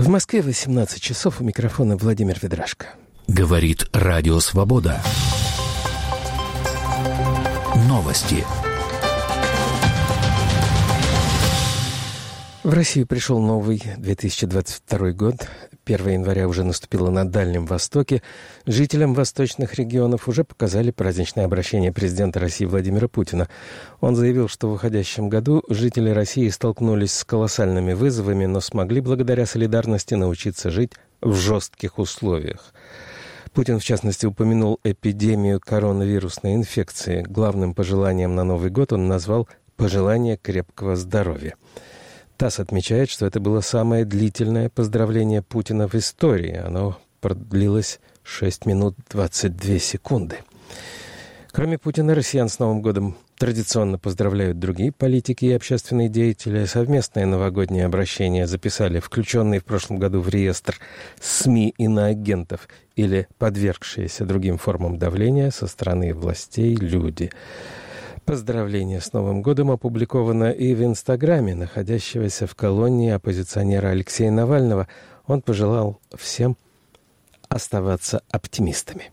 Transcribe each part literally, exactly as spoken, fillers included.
В Москве восемнадцать часов, у микрофона Владимир Ведрашко. Говорит Радио Свобода. Новости. В Россию пришел новый две тысячи двадцать второй год. первого января уже наступило на Дальнем Востоке. Жителям восточных регионов уже показали праздничное обращение президента России Владимира Путина. Он заявил, что в уходящем году жители России столкнулись с колоссальными вызовами, но смогли благодаря солидарности научиться жить в жестких условиях. Путин, в частности, упомянул эпидемию коронавирусной инфекции. Главным пожеланием на Новый год он назвал «пожелание крепкого здоровья». ТАСС отмечает, что это было самое длительное поздравление Путина в истории. Оно продлилось шесть минут двадцать две секунды. Кроме Путина, россиян с Новым годом традиционно поздравляют другие политики и общественные деятели. Совместное новогоднее обращение записали включенные в прошлом году в реестр СМИ иноагентов или подвергшиеся другим формам давления со стороны властей люди. Поздравление с Новым годом опубликовано и в Инстаграме находящегося в колонии оппозиционера Алексея Навального. Он пожелал всем оставаться оптимистами.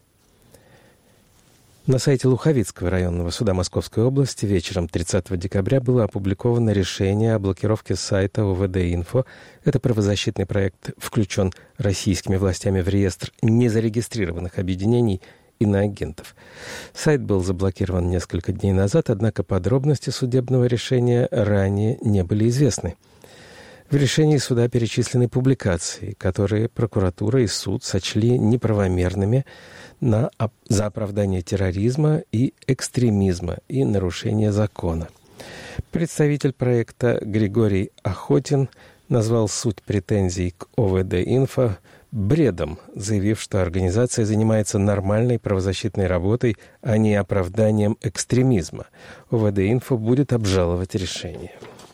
На сайте Луховицкого районного суда Московской области вечером тридцатого декабря было опубликовано решение о блокировке сайта о вэ дэ-Инфо. Это правозащитный проект включен российскими властями в реестр незарегистрированных объединений иноагентов. Сайт был заблокирован несколько дней назад, однако подробности судебного решения ранее не были известны. В решении суда перечислены публикации, которые прокуратура и суд сочли неправомерными на, за оправдание терроризма и экстремизма и нарушение закона. Представитель проекта Григорий Охотин назвал суть претензий к о вэ дэ-Инфо бредом, заявив, что организация занимается нормальной правозащитной работой, а не оправданием экстремизма. о вэ дэ-Инфо будет обжаловать решение.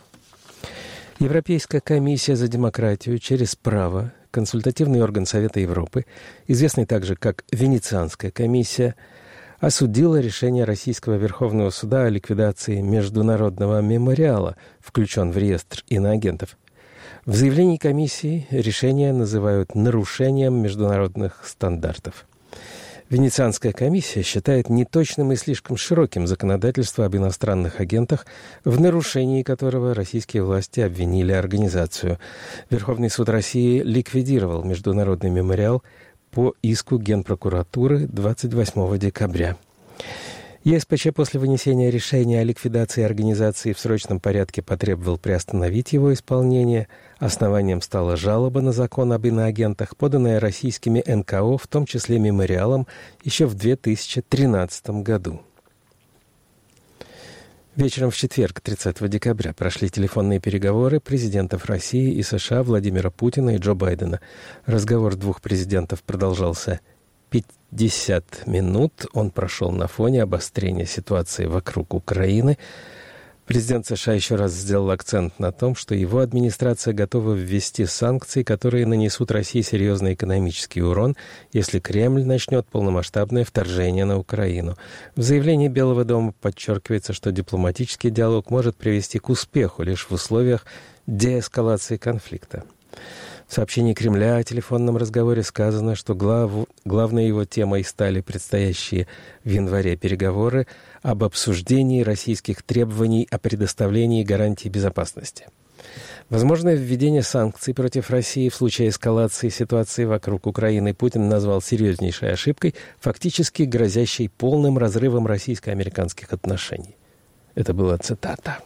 Европейская комиссия за демократию через право, консультативный орган Совета Европы, известный также как Венецианская комиссия, осудила решение Российского Верховного суда о ликвидации Международного мемориала, включен в реестр иноагентов. В заявлении комиссии решение называют нарушением международных стандартов. Венецианская комиссия считает неточным и слишком широким законодательство об иностранных агентах, в нарушении которого российские власти обвинили организацию. Верховный суд России ликвидировал Международный мемориал по иску Генпрокуратуры двадцать восьмого декабря. е эс пэ че после вынесения решения о ликвидации организации в срочном порядке потребовал приостановить его исполнение. Основанием стала жалоба на закон об иноагентах, поданная российскими эн ка о, в том числе мемориалом, еще в две тысячи тринадцатом году. Вечером в четверг, тридцатого декабря, прошли телефонные переговоры президентов России и США Владимира Путина и Джо Байдена. Разговор двух президентов продолжался пятьдесят минут. Он прошел на фоне обострения ситуации вокруг Украины. Президент США еще раз сделал акцент на том, что его администрация готова ввести санкции, которые нанесут России серьезный экономический урон, если Кремль начнет полномасштабное вторжение на Украину. В заявлении Белого дома подчеркивается, что дипломатический диалог может привести к успеху лишь в условиях деэскалации конфликта. В сообщении Кремля о телефонном разговоре сказано, что глав... главной его темой стали предстоящие в январе переговоры об обсуждении российских требований о предоставлении гарантий безопасности. Возможное введение санкций против России в случае эскалации ситуации вокруг Украины Путин назвал серьезнейшей ошибкой, фактически грозящей полным разрывом российско-американских отношений. Это была цитата.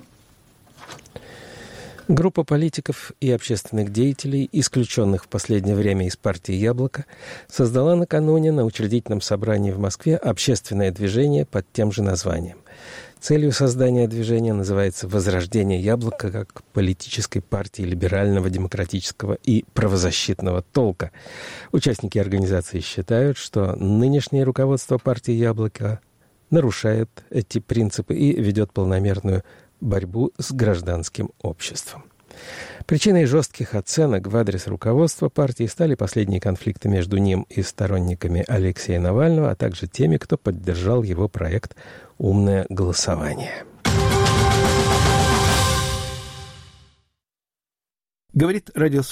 Группа политиков и общественных деятелей, исключенных в последнее время из партии «Яблоко», создала накануне на учредительном собрании в Москве общественное движение под тем же названием. Целью создания движения называется «Возрождение Яблока» как политической партии либерального, демократического и правозащитного толка. Участники организации считают, что нынешнее руководство партии «Яблоко» нарушает эти принципы и ведет полномерную борьбу с гражданским обществом. Причиной жестких оценок в адрес руководства партии стали последние конфликты между ним и сторонниками Алексея Навального, а также теми, кто поддержал его проект «Умное голосование». Говорит радио